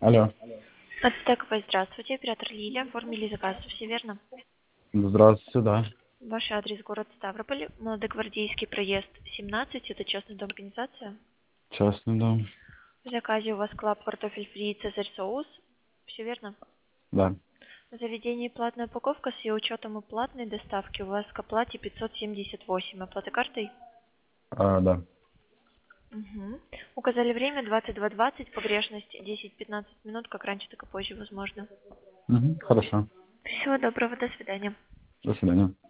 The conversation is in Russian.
Алло. Ацтековой, здравствуйте, оператор Лилия, оформили заказ, все верно? Здравствуйте, да. Ваш адрес город Ставрополь, Молодогвардейский проезд 17, это частная дом организация. Частный дом. В заказе у вас клаб, картофель фри, цезарь соус, все верно? Да. В заведении платная упаковка с ее учетом и платной доставки у вас к оплате 578, оплата картой? Да. Угу. Указали время 22:20, погрешность 10-15 минут, как раньше, так и позже, возможно. Хорошо. Всего доброго, до свидания. До свидания.